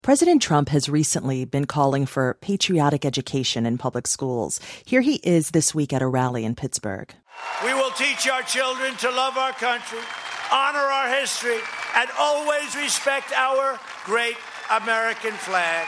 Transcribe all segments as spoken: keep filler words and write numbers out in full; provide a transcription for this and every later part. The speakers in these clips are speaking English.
President Trump has recently been calling for patriotic education in public schools. Here he is this week at a rally in Pittsburgh. We will teach our children to love our country, honor our history, and always respect our great American flag.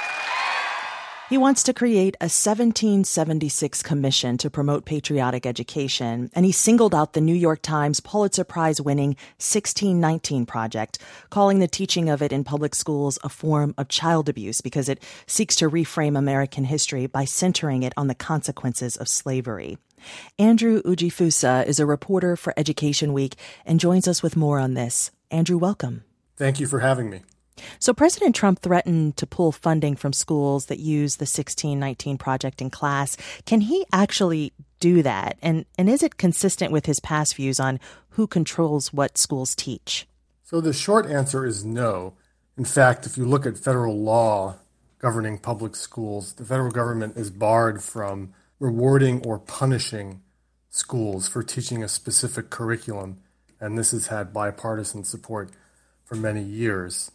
He wants to create a seventeen seventy-six commission to promote patriotic education, and he singled out the New York Times Pulitzer Prize-winning sixteen nineteen Project, calling the teaching of it in public schools a form of child abuse because it seeks to reframe American history by centering it on the consequences of slavery. Andrew Ujifusa is a reporter for Education Week and joins us with more on this. Andrew, welcome. Thank you for having me. So President Trump threatened to pull funding from schools that use the sixteen nineteen Project in class. Can he actually do that? And and is it consistent with his past views on who controls what schools teach? So the short answer is no. In fact, if you look at federal law governing public schools, the federal government is barred from rewarding or punishing schools for teaching a specific curriculum. And this has had bipartisan support for many years.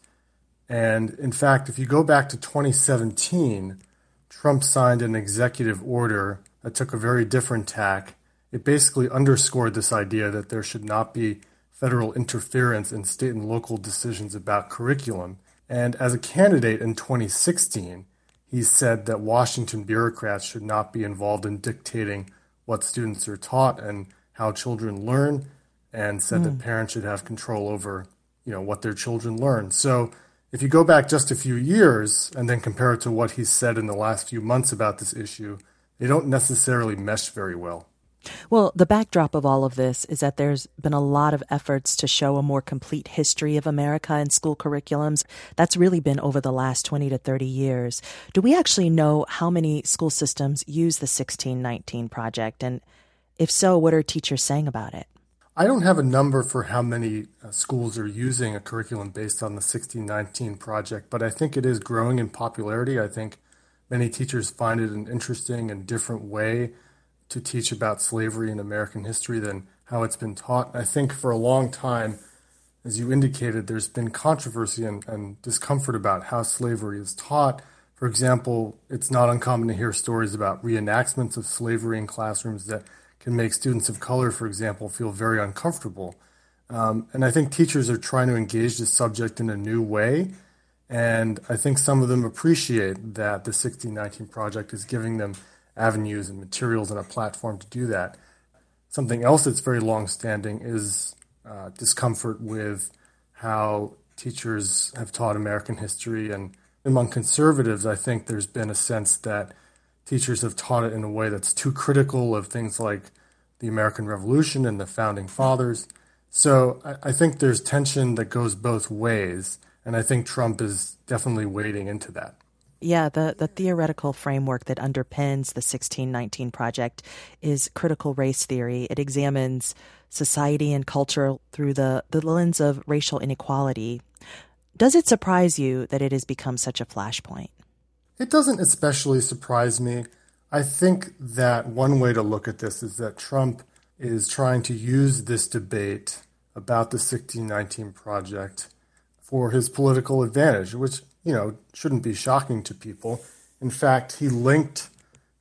And in fact, if you go back to twenty seventeen, Trump signed an executive order that took a very different tack. It basically underscored this idea that there should not be federal interference in state and local decisions about curriculum. And as a candidate in twenty sixteen, he said that Washington bureaucrats should not be involved in dictating what students are taught and how children learn, and said mm. that parents should have control over, you know, what their children learn. So if you go back just a few years and then compare it to what he's said in the last few months about this issue, they don't necessarily mesh very well. Well, the backdrop of all of this is that there's been a lot of efforts to show a more complete history of America in school curriculums. That's really been over the last twenty to thirty years. Do we actually know how many school systems use the sixteen nineteen Project? And if so, what are teachers saying about it? I don't have a number for how many uh, schools are using a curriculum based on the sixteen nineteen Project, but I think it is growing in popularity. I think many teachers find it an interesting and different way to teach about slavery and American history than how it's been taught. I think for a long time, as you indicated, there's been controversy and, and discomfort about how slavery is taught. For example, it's not uncommon to hear stories about reenactments of slavery in classrooms that can make students of color, for example, feel very uncomfortable. Um, and I think teachers are trying to engage the subject in a new way. And I think some of them appreciate that the sixteen nineteen Project is giving them avenues and materials and a platform to do that. Something else that's very long-standing is uh, discomfort with how teachers have taught American history. And among conservatives, I think there's been a sense that teachers have taught it in a way that's too critical of things like the American Revolution and the Founding Fathers. So I, I think there's tension that goes both ways, and I think Trump is definitely wading into that. Yeah, the, the theoretical framework that underpins the sixteen nineteen Project is critical race theory. It examines society and culture through the, the lens of racial inequality. Does it surprise you that it has become such a flashpoint? It doesn't especially surprise me. I think that one way to look at this is that Trump is trying to use this debate about the sixteen nineteen Project for his political advantage, which, you know, shouldn't be shocking to people. In fact, he linked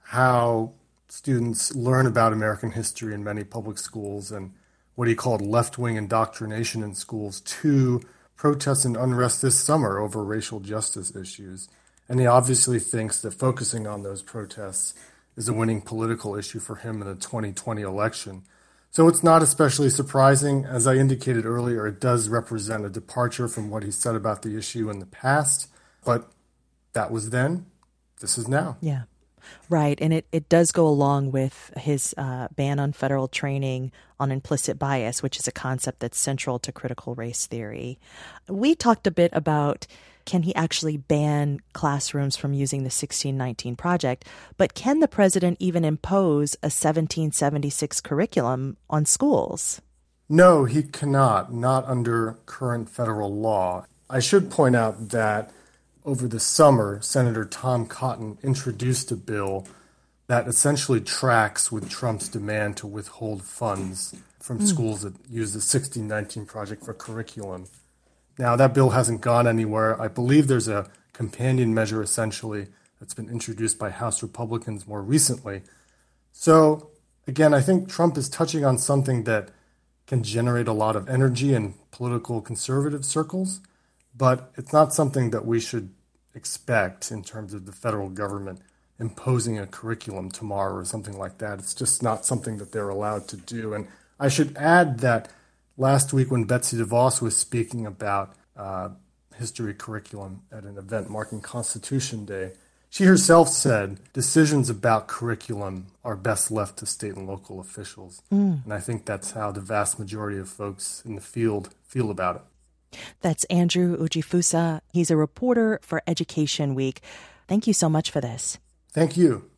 how students learn about American history in many public schools and what he called left-wing indoctrination in schools to protests and unrest this summer over racial justice issues. And he obviously thinks that focusing on those protests is a winning political issue for him in the twenty twenty election. So it's not especially surprising. As I indicated earlier, it does represent a departure from what he said about the issue in the past. But that was then. This is now. Yeah, right. And it, it does go along with his uh, ban on federal training on implicit bias, which is a concept that's central to critical race theory. We talked a bit about, can he actually ban classrooms from using the sixteen nineteen Project? But can the president even impose a seventeen seventy-six curriculum on schools? No, he cannot, not under current federal law. I should point out that over the summer, Senator Tom Cotton introduced a bill that essentially tracks with Trump's demand to withhold funds from mm. schools that use the sixteen nineteen Project for curriculum. Now, that bill hasn't gone anywhere. I believe there's a companion measure, essentially, that's been introduced by House Republicans more recently. So, again, I think Trump is touching on something that can generate a lot of energy in political conservative circles, but it's not something that we should expect in terms of the federal government imposing a curriculum tomorrow or something like that. It's just not something that they're allowed to do. And I should add that last week when Betsy DeVos was speaking about uh, history curriculum at an event marking Constitution Day, she herself said decisions about curriculum are best left to state and local officials. Mm. And I think that's how the vast majority of folks in the field feel about it. That's Andrew Ujifusa. He's a reporter for Education Week. Thank you so much for this. Thank you.